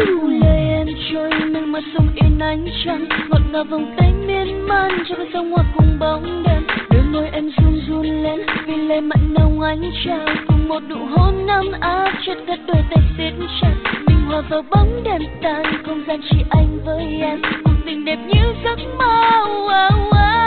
lời em trôi mình mà sông in ánh trăng ngọt ngào vòng tay miên man cho cơn sóng hoa cùng bóng đêm đôi môi em run run lên vì lệ mặn nồng ánh trao cùng một nụ hôn ấm áp chợt cất đôi tay siết chặt mình hòa vào bóng đêm tan không gian chỉ anh với em cuộc tình đẹp như giấc mơ.